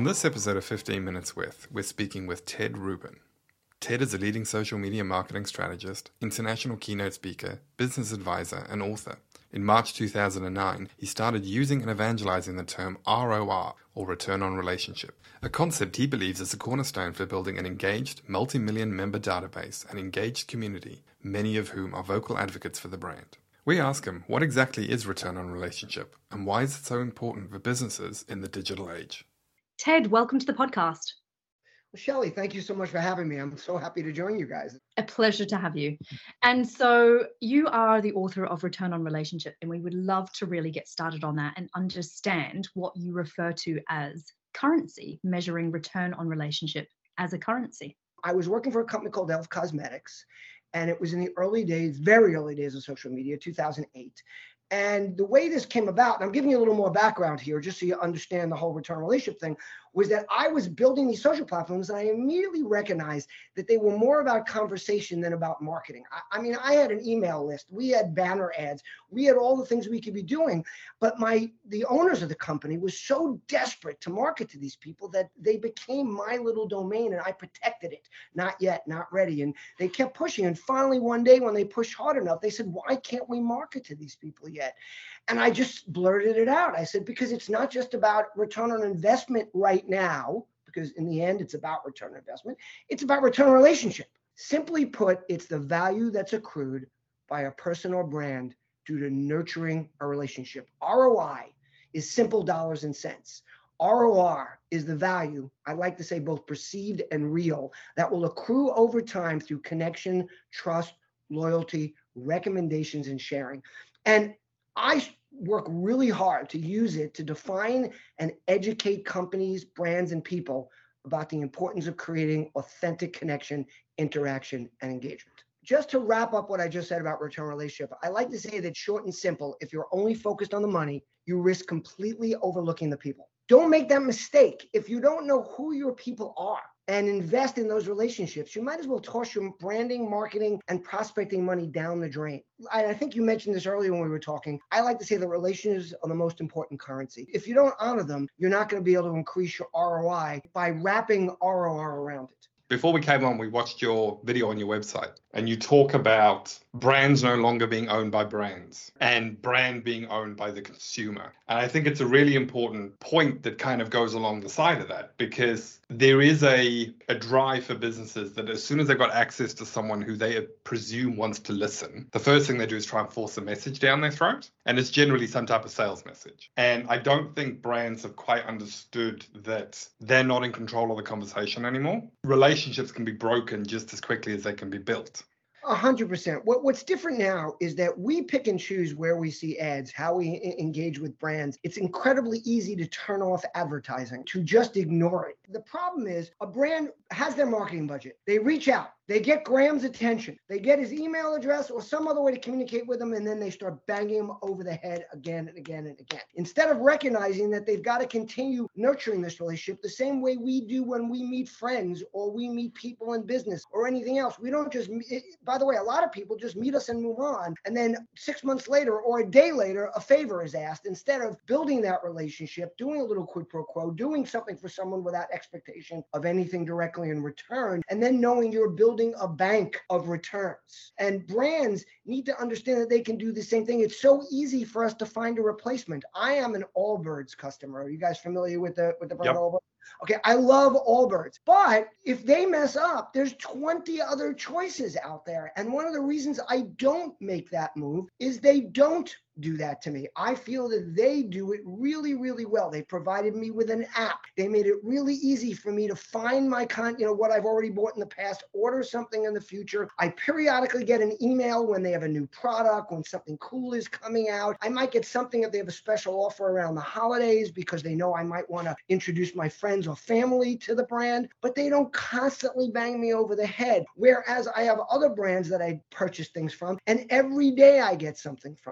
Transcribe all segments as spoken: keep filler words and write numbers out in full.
On this episode of fifteen Minutes With, we're speaking with Ted Rubin. Ted is a leading social media marketing strategist, international keynote speaker, business advisor, and author. In March two thousand nine, he started using and evangelizing the term R O R, or Return on Relationship, a concept he believes is a cornerstone for building an engaged, multi-million member database and engaged community, many of whom are vocal advocates for the brand. We ask him, what exactly is Return on Relationship, and why is it so important for businesses in the digital age? Ted, welcome to the podcast. Well, Shelley, thank you so much for having me. I'm so happy to join you guys. A pleasure to have you. And so you are the author of Return on Relationship, and we would love to really get started on that and understand what you refer to as currency, measuring return on relationship as a currency. I was working for a company called Elf Cosmetics, and it was in the early days, very early days of social media, two thousand eight. And the way this came about, and I'm giving you a little more background here, just so you understand the whole return relationship thing, was that I was building these social platforms, and I immediately recognized that they were more about conversation than about marketing. I, I mean, I had an email list, we had banner ads, we had all the things we could be doing, but my the owners of the company was so desperate to market to these people that they became my little domain, and I protected it. Not yet, not ready. And they kept pushing. And finally, one day when they pushed hard enough, they said, why can't we market to these people yet? And I just blurted it out. I said, because it's not just about return on investment right now, because in the end, it's about return on investment. It's about return on relationship. Simply put, it's the value that's accrued by a person or brand due to nurturing a relationship. R O I is simple dollars and cents. R O R is the value, I like to say both perceived and real, that will accrue over time through connection, trust, loyalty, recommendations, and sharing. And I work really hard to use it to define and educate companies, brands, and people about the importance of creating authentic connection, interaction, and engagement. Just to wrap up what I just said about return relationship, I like to say that short and simple, if you're only focused on the money, you risk completely overlooking the people. Don't make that mistake. If you don't know who your people are and invest in those relationships, you might as well toss your branding, marketing, and prospecting money down the drain. I, I think you mentioned this earlier when we were talking. I like to say that relationships are the most important currency. If you don't honor them, you're not going to be able to increase your R O I by wrapping R O R around it. Before we came on, we watched your video on your website, and you talk about brands no longer being owned by brands and brand being owned by the consumer. And I think it's a really important point that kind of goes along the side of that, because there is a, a drive for businesses that as soon as they've got access to someone who they presume wants to listen, the first thing they do is try and force a message down their throat. And it's generally some type of sales message. And I don't think brands have quite understood that they're not in control of the conversation anymore. Relationships can be broken just as quickly as they can be built. A hundred percent. What What's different now is that we pick and choose where we see ads, how we I- engage with brands. It's incredibly easy to turn off advertising, to just ignore it. The problem is a brand has their marketing budget. They reach out. They get Graham's attention. They get his email address or some other way to communicate with him, and then they start banging him over the head again and again and again. Instead of recognizing that they've got to continue nurturing this relationship the same way we do when we meet friends or we meet people in business or anything else. We don't just, by the way, a lot of people just meet us and move on, and then six months later or a day later, a favor is asked. Instead of building that relationship, doing a little quid pro quo, doing something for someone without expectation of anything directly in return, and then knowing you're building a bank of returns. And brands need to understand that they can do the same thing. It's so easy for us to find a replacement. I am an Allbirds customer. Are you guys familiar with the with the brand? Yep. Allbirds? Okay, I love Allbirds, but if they mess up, there's twenty other choices out there. And one of the reasons I don't make that move is they don't do that to me. I feel that they do it really, really well. They provided me with an app. They made it really easy for me to find my con, you know, what I've already bought in the past, order something in the future. I periodically get an email when they have a new product, when something cool is coming out. I might get something if they have a special offer around the holidays because they know I might want to introduce my friends or family to the brand, but they don't constantly bang me over the head. Whereas I have other brands that I purchase things from, and every day I get something from them. And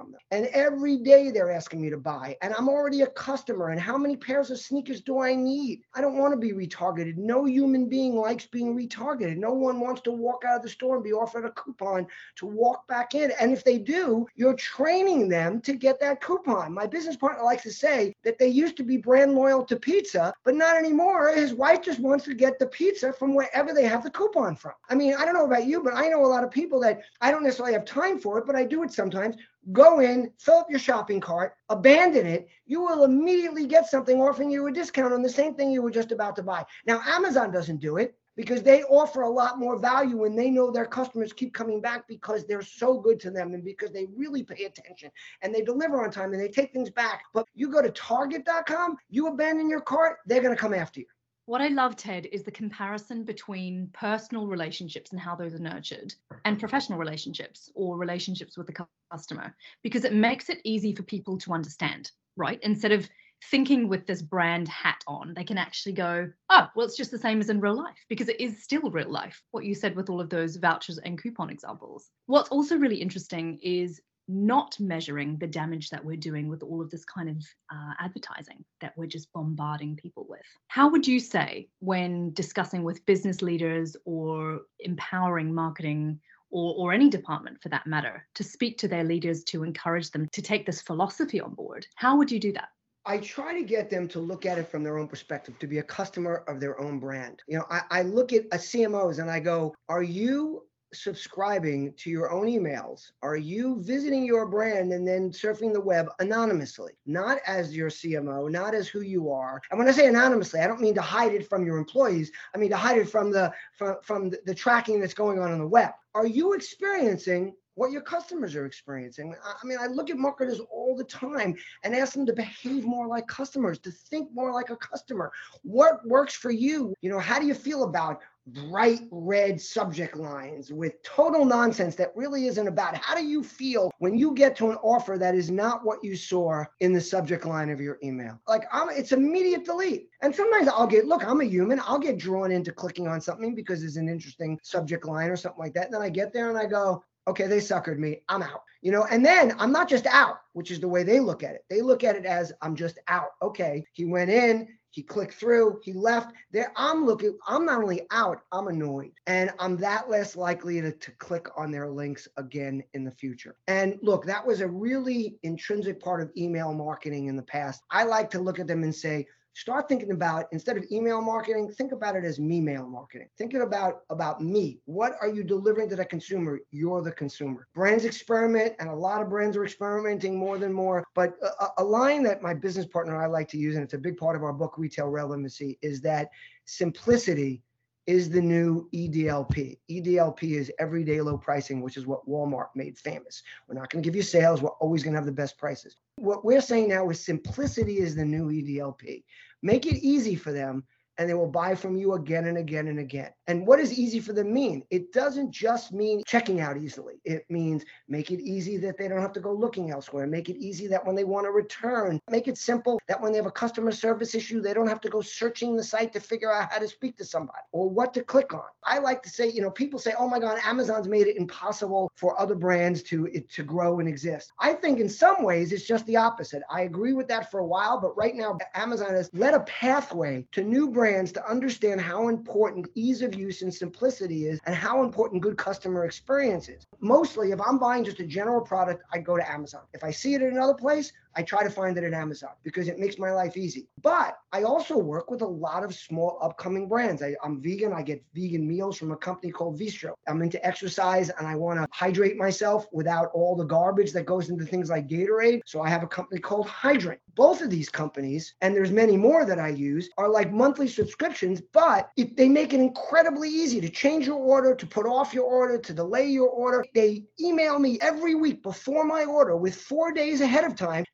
every day they're asking me to buy, and I'm already a customer. And how many pairs of sneakers do I need? I don't want to be retargeted. No human being likes being retargeted. No one wants to walk out of the store and be offered a coupon to walk back in. And if they do, you're training them to get that coupon. My business partner likes to say that they used to be brand loyal to pizza, but not anymore. His wife just wants to get the pizza from wherever they have the coupon from. I mean, I don't know about you, but I know a lot of people that I don't necessarily have time for it, but I do it sometimes. Go in, fill up your shopping cart, abandon it. You will immediately get something offering you a discount on the same thing you were just about to buy. Now, Amazon doesn't do it because they offer a lot more value when they know their customers keep coming back because they're so good to them and because they really pay attention and they deliver on time and they take things back. But you go to Target dot com, you abandon your cart, they're going to come after you. What I love, Ted, is the comparison between personal relationships and how those are nurtured and professional relationships or relationships with the customer, because it makes it easy for people to understand, right? Instead of thinking with this brand hat on, they can actually go, oh, well, it's just the same as in real life, because it is still real life, what you said with all of those vouchers and coupon examples. What's also really interesting is not measuring the damage that we're doing with all of this kind of uh, advertising that we're just bombarding people with. How would you say, when discussing with business leaders or empowering marketing or, or any department for that matter, to speak to their leaders to encourage them to take this philosophy on board? How would you do that? I try to get them to look at it from their own perspective, to be a customer of their own brand. You know, I, I look at a C M Os and I go, are you subscribing to your own emails? Are you visiting your brand and then surfing the web anonymously, not as your C M O, not as who you are? And when I say anonymously, I don't mean to hide it from your employees. I mean to hide it from the from, from the, the tracking that's going on on the web. Are you experiencing what your customers are experiencing? I mean, I look at marketers all the time and ask them to behave more like customers, to think more like a customer. What works for you? You know, how do you feel about bright red subject lines with total nonsense that really isn't about? How do you feel when you get to an offer that is not what you saw in the subject line of your email? Like, I'm, it's immediate delete. And sometimes I'll get, look, I'm a human. I'll get drawn into clicking on something because there's an interesting subject line or something like that. And then I get there and I go, okay, they suckered me. I'm out. You know, and then I'm not just out, which is the way they look at it. They look at it as I'm just out. Okay, he went in, he clicked through, he left. There, I'm looking, I'm not only out, I'm annoyed. And I'm that less likely to, to click on their links again in the future. And look, that was a really intrinsic part of email marketing in the past. I like to look at them and say, start thinking about, instead of email marketing, think about it as me-mail marketing. Thinking about, about me. What are you delivering to the consumer? You're the consumer. Brands experiment, and a lot of brands are experimenting more than more. But a, a line that my business partner and I like to use, and it's a big part of our book, Retail Relevancy, is that simplicity is the new E D L P. E D L P is everyday low pricing, which is what Walmart made famous. We're not going to give you sales. We're always going to have the best prices. What we're saying now is simplicity is the new E D L P. Make it easy for them, and they will buy from you again and again and again. And what does easy for them mean? It doesn't just mean checking out easily. It means make it easy that they don't have to go looking elsewhere. Make it easy that when they want to return, make it simple that when they have a customer service issue, they don't have to go searching the site to figure out how to speak to somebody or what to click on. I like to say, you know, people say, oh my God, Amazon's made it impossible for other brands to, to grow and exist. I think in some ways it's just the opposite. I agree with that for a while, but right now Amazon has led a pathway to new brands to understand how important ease of use and simplicity is and how important good customer experience is. Mostly, if I'm buying just a general product, I go to Amazon. If I see it in another place, I try to find it at Amazon because it makes my life easy. But I also work with a lot of small upcoming brands. I, I'm vegan. I get vegan meals from a company called Vistro. I'm into exercise and I want to hydrate myself without all the garbage that goes into things like Gatorade. So I have a company called Hydrant. Both of these companies, and there's many more that I use, are like monthly subscriptions, but if they make it incredibly easy to change your order, to put off your order, to delay your order. They email me every week before my order with four days ahead of time to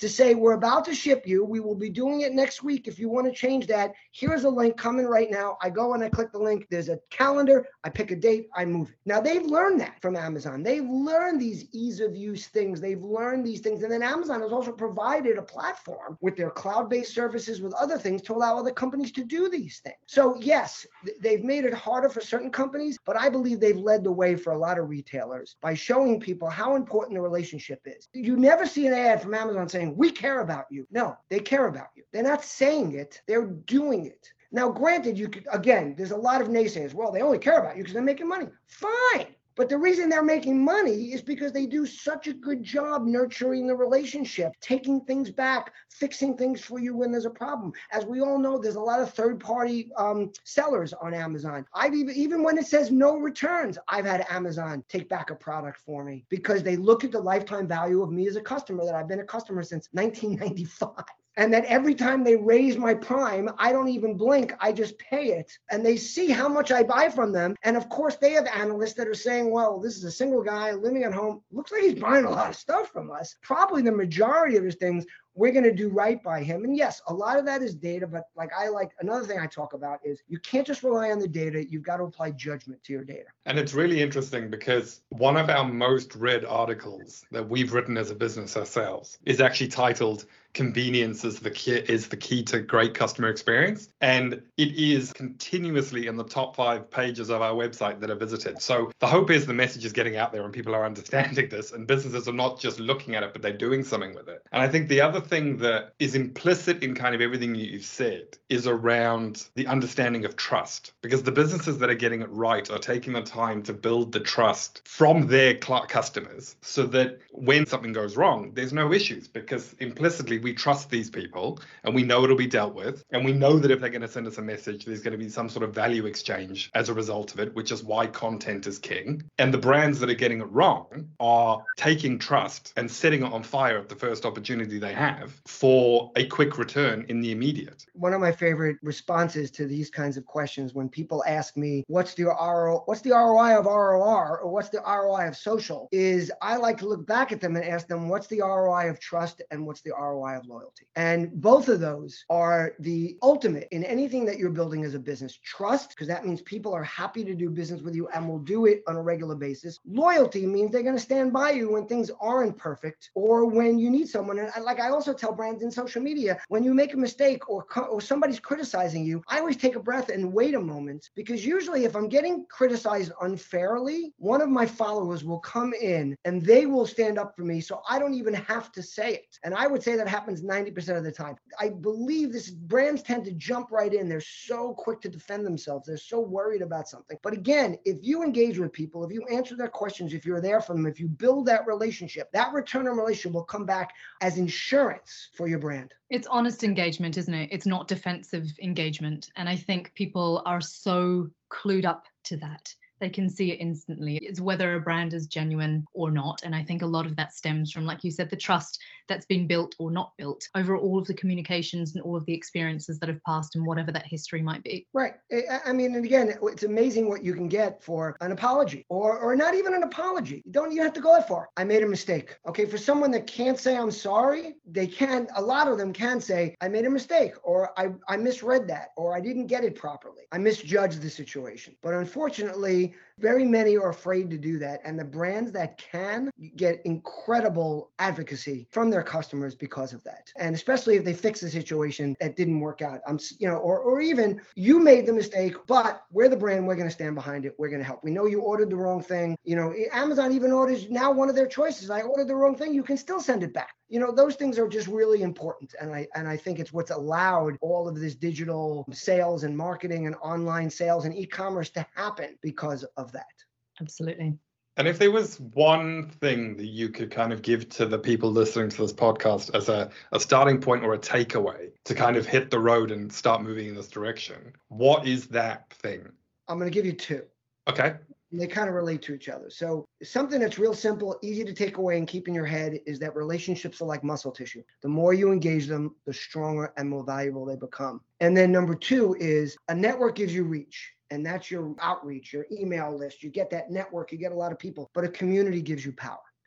to say, we're about to ship you. We will be doing it next week. If you want to change that, here's a link coming right now. I go and I click the link. There's a calendar. I pick a date. I move it. Now, they've learned that from Amazon. They've learned these ease of use things. They've learned these things. And then Amazon has also provided a platform with their cloud-based services, with other things to allow other companies to do these things. So yes, th- they've made it harder for certain companies, but I believe they've led the way for a lot of retailers by showing people how important the relationship is. You never see an ad from Amazon saying, we care about you. No, they care about you. They're not saying it, they're doing it. Now, granted, you could, again, there's a lot of naysayers. Well, they only care about you because they're making money. Fine. But the reason they're making money is because they do such a good job nurturing the relationship, taking things back, fixing things for you when there's a problem. As we all know, there's a lot of third-party um, sellers on Amazon. I've even, even when it says no returns, I've had Amazon take back a product for me because they look at the lifetime value of me as a customer, that I've been a customer since nineteen ninety-five. And that every time they raise my Prime, I don't even blink, I just pay it. And they see how much I buy from them. And of course, they have analysts that are saying, well, this is a single guy living at home. Looks like he's buying a lot of stuff from us. Probably the majority of his things, we're going to do right by him. And yes, a lot of that is data, but like I like, another thing I talk about is you can't just rely on the data. You've got to apply judgment to your data. And it's really interesting because one of our most read articles that we've written as a business ourselves is actually titled Convenience is the key, is the key to great customer experience. And it is continuously in the top five pages of our website that are visited. So the hope is the message is getting out there and people are understanding this, and businesses are not just looking at it, but they're doing something with it. And I think the other thing that is implicit in kind of everything you've said is around the understanding of trust, because the businesses that are getting it right are taking the time to build the trust from their cl- customers so that when something goes wrong, there's no issues, because implicitly we trust these people and we know it'll be dealt with. And we know that if they're going to send us a message, there's going to be some sort of value exchange as a result of it, which is why content is king. And the brands that are getting it wrong are taking trust and setting it on fire at the first opportunity they have for a quick return in the immediate. One of my favorite responses to these kinds of questions, when people ask me, what's the R O I, what's the R O I of R O R, or what's the R O I of social, is I like to look back at them and ask them, what's the R O I of trust and what's the R O I of loyalty? And both of those are the ultimate in anything that you're building as a business. Trust, because that means people are happy to do business with you and will do it on a regular basis. Loyalty means they're going to stand by you when things aren't perfect or when you need someone. And like I also tell brands in social media, when you make a mistake or, or somebody's criticizing you, I always take a breath and wait a moment, because usually if I'm getting criticized unfairly, one of my followers will come in and they will stand up for me, so I don't even have to say it. And I would say that happens ninety percent of the time. I believe this, brands tend to jump right in. They're so quick to defend themselves. They're so worried about something. But again, if you engage with people, if you answer their questions, if you're there for them, if you build that relationship, that return on relationship will come back as insurance for your brand. It's honest engagement, isn't it? It's not defensive engagement. And I think people are so clued up to that. They can see it instantly. It's whether a brand is genuine or not. And I think a lot of that stems from, like you said, the trust that's been built or not built over all of the communications and all of the experiences that have passed and whatever that history might be. Right. I mean, and again, it's amazing what you can get for an apology or or not even an apology. You don't even have to go that far. I made a mistake. Okay. For someone that can't say I'm sorry, they can, a lot of them can say, I made a mistake, or I, I misread that, or I didn't get it properly. I misjudged the situation. But unfortunately, very many are afraid to do that. And the brands that can get incredible advocacy from their customers because of that. And especially if they fix a situation that didn't work out. I'm, you know, or, or even you made the mistake, but we're the brand, we're going to stand behind it. We're going to help. We know you ordered the wrong thing. You know, Amazon even orders now one of their choices. I ordered the wrong thing. You can still send it back. You know, those things are just really important. And I and I think it's what's allowed all of this digital sales and marketing and online sales and e-commerce to happen because of that. Absolutely. And if there was one thing that you could kind of give to the people listening to this podcast as a, a starting point or a takeaway to kind of hit the road and start moving in this direction, what is that thing? I'm going to give you two. Okay. And they kind of relate to each other. So something that's real simple, easy to take away and keep in your head is that relationships are like muscle tissue. The more you engage them, the stronger and more valuable they become. And then number two is a network gives you reach. And that's your outreach, your email list. You get that network, you get a lot of people, but a community gives you power.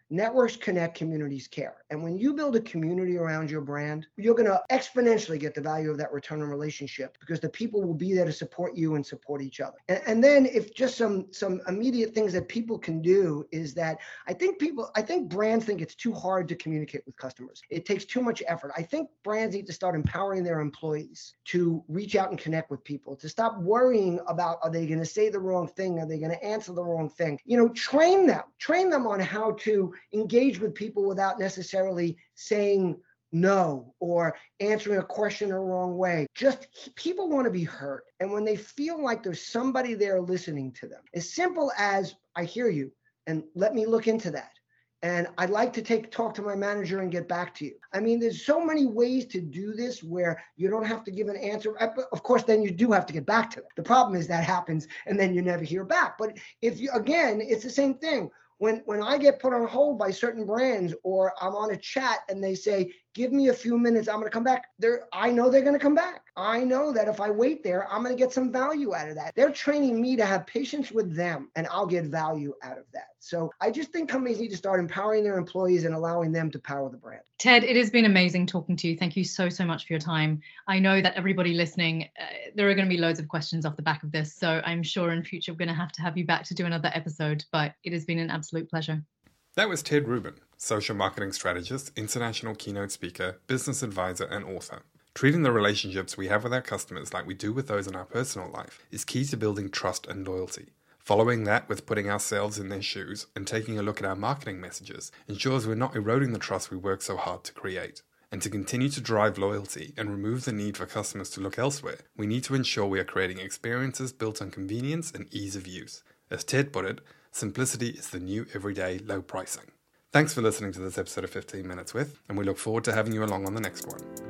networks connect, communities care. And when you build a community around your brand, you're going to exponentially get the value of that return on relationship because the people will be there to support you and support each other. And, and then if just some, some immediate things that people can do is that I think people, I think brands think it's too hard to communicate with customers. It takes too much effort. I think brands need to start empowering their employees to reach out and connect with people, to stop worrying about, are they going to say the wrong thing? Are they going to answer the wrong thing? You know, train them, train them on how to engage with people without necessarily saying no or answering a question the wrong way. Just people want to be heard. And when they feel like there's somebody there listening to them, as simple as I hear you and let me look into that. And I'd like to take talk to my manager and get back to you. I mean, there's so many ways to do this where you don't have to give an answer. Of course, then you do have to get back to them. The problem is that happens and then you never hear back. But if you, again, it's the same thing. When, when I get put on hold by certain brands or I'm on a chat and they say, give me a few minutes, I'm going to come back. They're, I know they're going to come back. I know that if I wait there, I'm going to get some value out of that. They're training me to have patience with them and I'll get value out of that. So I just think companies need to start empowering their employees and allowing them to power the brand. Ted, it has been amazing talking to you. Thank you so, so much for your time. I know that everybody listening, uh, there are going to be loads of questions off the back of this. So I'm sure in future, we're going to have to have you back to do another episode, but it has been an absolute pleasure. That was Ted Rubin, social marketing strategist, international keynote speaker, business advisor, and author. Treating the relationships we have with our customers like we do with those in our personal life is key to building trust and loyalty. Following that with putting ourselves in their shoes and taking a look at our marketing messages ensures we're not eroding the trust we work so hard to create. And to continue to drive loyalty and remove the need for customers to look elsewhere, we need to ensure we are creating experiences built on convenience and ease of use. As Ted put it, simplicity is the new everyday low pricing. Thanks for listening to this episode of fifteen minutes With, and we look forward to having you along on the next one.